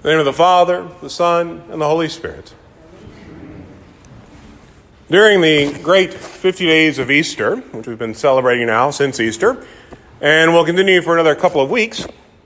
In the name of the Father, the Son, and the Holy Spirit. During the great 50 days of Easter, which we've been celebrating now since Easter, and will continue for another couple of weeks,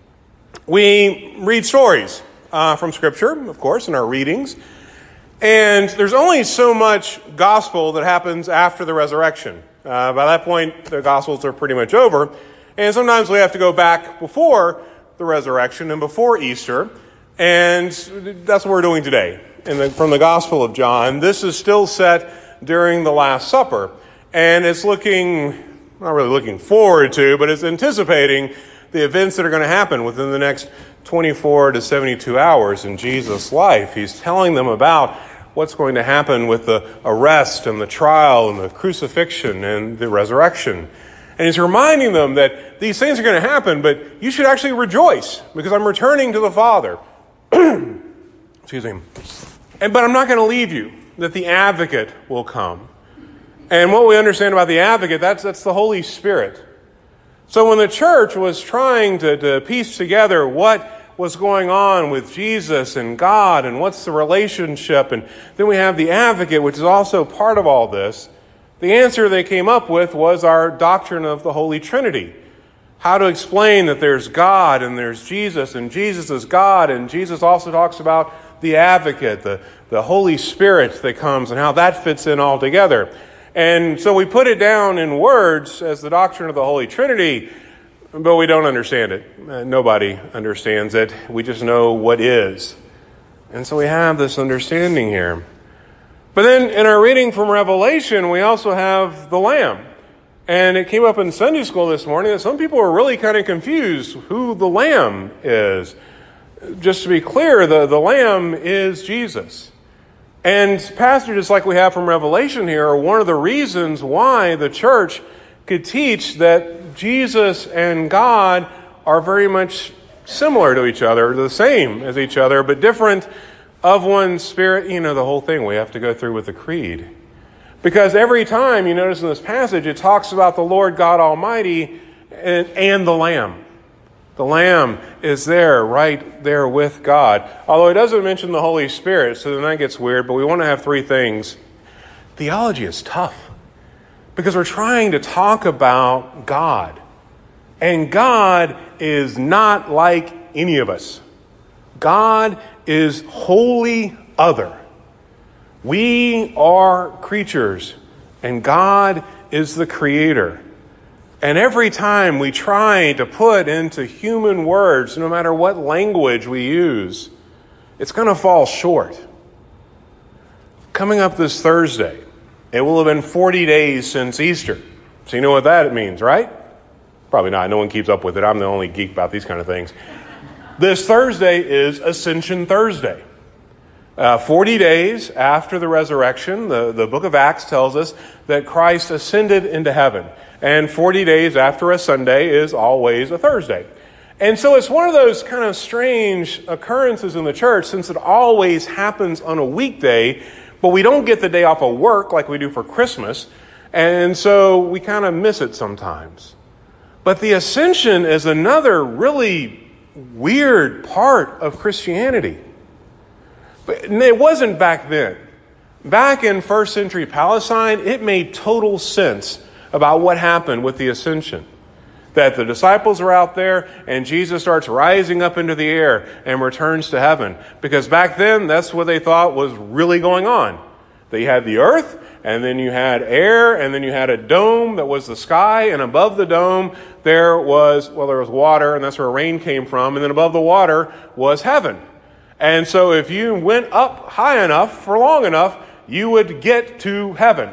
we read stories from Scripture, of course, in our readings. And there's only so much gospel that happens after the resurrection. By that point, the Gospels are pretty much over. And sometimes we have to go back before the resurrection and before Easter. And that's what we're doing today. From the Gospel of John, this is still set during the Last Supper. And it's not really looking forward to, but it's anticipating the events that are going to happen within the next 24 to 72 hours in Jesus' life. He's telling them about what's going to happen with the arrest and the trial and the crucifixion and the resurrection. And he's reminding them that these things are going to happen, but you should actually rejoice because I'm returning to the Father. Excuse me. But I'm not going to leave you, that the advocate will come. And what we understand about the advocate, that's the Holy Spirit. So when the church was trying to piece together what was going on with Jesus and God and what's the relationship, and then we have the advocate, which is also part of all this, the answer they came up with was our doctrine of the Holy Trinity. How to explain that there's God and there's Jesus, and Jesus is God, and Jesus also talks about the advocate, the Holy Spirit that comes, and how that fits in all together. And so we put it down in words as the doctrine of the Holy Trinity, but we don't understand it. Nobody understands it. We just know what is. And so we have this understanding here. But then in our reading from Revelation, we also have the Lamb. And it came up in Sunday school this morning that some people are really kind of confused who the Lamb is. Just to be clear, the Lamb is Jesus. And passages like we have from Revelation here are one of the reasons why the church could teach that Jesus and God are very much similar to each other, the same as each other, but different of one spirit. You know, the whole thing we have to go through with the creed. Because every time you notice in this passage, it talks about the Lord God Almighty and the Lamb. The Lamb is there, right there with God. Although it doesn't mention the Holy Spirit, so then that gets weird, but we want to have three things. Theology is tough because we're trying to talk about God. And God is not like any of us. God is wholly other. We are creatures, and God is the creator. And every time we try to put into human words, no matter what language we use, it's going to fall short. Coming up this Thursday, it will have been 40 days since Easter. So you know what that means, right? Probably not. No one keeps up with it. I'm the only geek about these kind of things. This Thursday is Ascension Thursday. 40 days after the resurrection, the book of Acts tells us that Christ ascended into heaven. And 40 days after a Sunday is always a Thursday. And so it's one of those kind of strange occurrences in the church, since it always happens on a weekday, but we don't get the day off of work like we do for Christmas. And so we kind of miss it sometimes. But the Ascension is another really weird part of Christianity. But it wasn't back then. Back in first century Palestine, it made total sense about what happened with the Ascension. That the disciples are out there and Jesus starts rising up into the air and returns to heaven. Because back then, that's what they thought was really going on. That you had the earth, and then you had air, and then you had a dome that was the sky, and above the dome there was water, and that's where rain came from, and then above the water was heaven. And so if you went up high enough for long enough, you would get to heaven.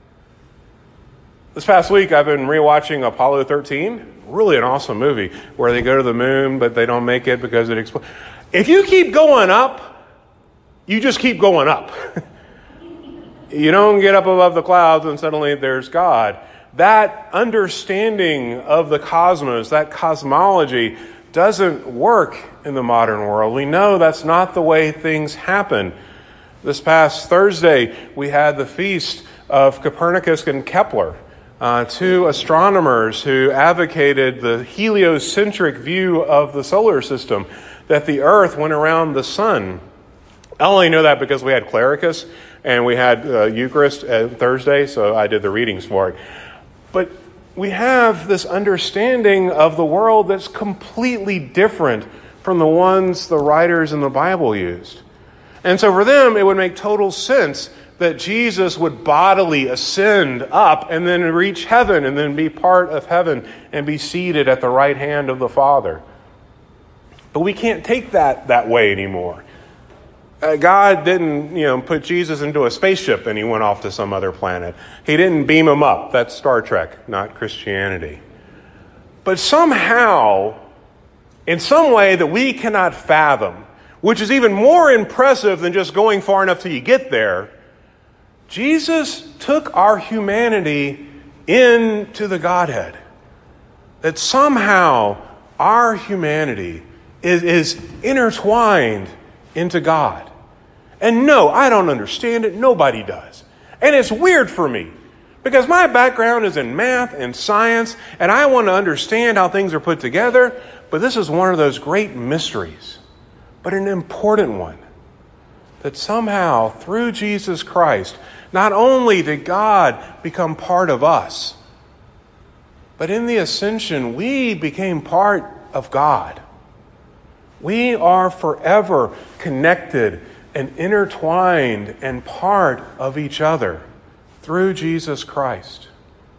This past week, I've been rewatching Apollo 13. Really an awesome movie where they go to the moon, but they don't make it because it explodes. If you keep going up, you just keep going up. You don't get up above the clouds and suddenly there's God. That understanding of the cosmos, that cosmology, doesn't work in the modern world. We know that's not the way things happen. This past Thursday, we had the feast of Copernicus and Kepler, two astronomers who advocated the heliocentric view of the solar system, that the earth went around the sun. I only know that because we had Clericus and we had Eucharist Thursday, so I did the readings for it. But we have this understanding of the world that's completely different from the ones the writers in the Bible used. And so for them, it would make total sense that Jesus would bodily ascend up and then reach heaven and then be part of heaven and be seated at the right hand of the Father. But we can't take that way anymore. God didn't, put Jesus into a spaceship and he went off to some other planet. He didn't beam him up. That's Star Trek, not Christianity. But somehow, in some way that we cannot fathom, which is even more impressive than just going far enough till you get there, Jesus took our humanity into the Godhead. That somehow our humanity is intertwined into God. And no, I don't understand it. Nobody does. And it's weird for me because my background is in math and science, and I want to understand how things are put together. But this is one of those great mysteries, but an important one. That somehow, through Jesus Christ, not only did God become part of us, but in the ascension, we became part of God. We are forever connected and intertwined and part of each other through Jesus Christ.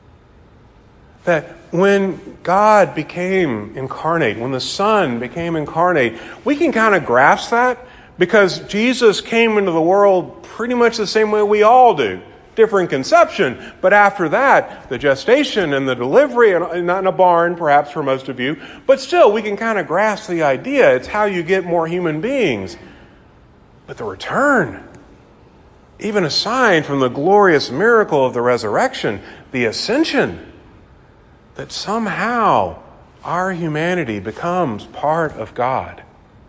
That when God became incarnate, when the Son became incarnate, we can kind of grasp that because Jesus came into the world pretty much the same way we all do. Different conception, but after that, the gestation and the delivery, and not in a barn perhaps for most of you, but still we can kind of grasp the idea. It's how you get more human beings. But the return, even aside from the glorious miracle of the resurrection, the ascension, that somehow our humanity becomes part of God.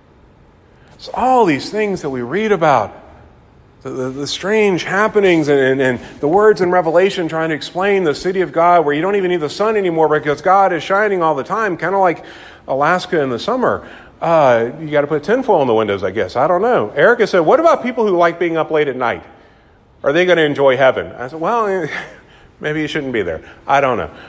So all these things that we read about, the strange happenings and the words in Revelation trying to explain the city of God where you don't even need the sun anymore because God is shining all the time, kind of like Alaska in the summer. You got to put tinfoil in the windows, I guess. I don't know. Erica said, what about people who like being up late at night? Are they going to enjoy heaven? I said, well, maybe you shouldn't be there. I don't know.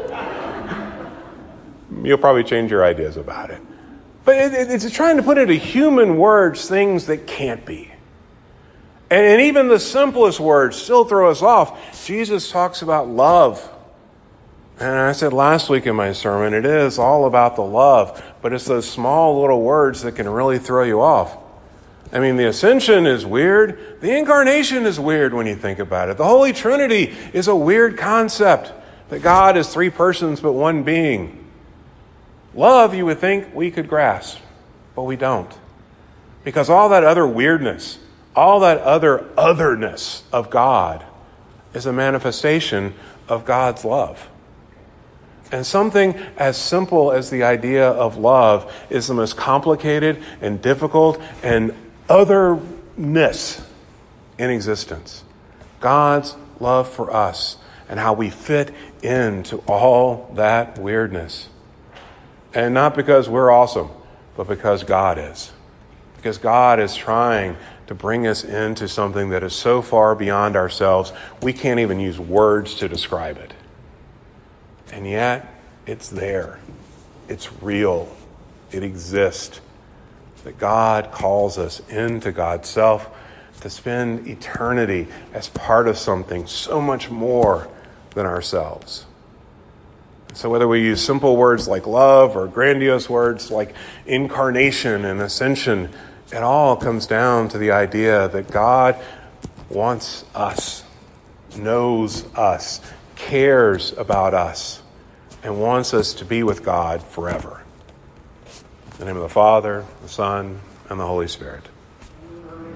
You'll probably change your ideas about it. But it's trying to put into human words things that can't be. And even the simplest words still throw us off. Jesus talks about love. And I said last week in my sermon, it is all about the love. But it's those small little words that can really throw you off. I mean, the ascension is weird. The incarnation is weird when you think about it. The Holy Trinity is a weird concept. That God is three persons but one being. Love, you would think we could grasp. But we don't. Because all that other weirdness, all that other otherness of God is a manifestation of God's love. And something as simple as the idea of love is the most complicated and difficult and otherness in existence. God's love for us and how we fit into all that weirdness. And not because we're awesome, but because God is. Because God is trying to bring us into something that is so far beyond ourselves, we can't even use words to describe it. And yet, it's there. It's real. It exists. That God calls us into God's self to spend eternity as part of something so much more than ourselves. So whether we use simple words like love or grandiose words like incarnation and ascension, it all comes down to the idea that God wants us, knows us, cares about us, and wants us to be with God forever. In the name of the Father, the Son, and the Holy Spirit.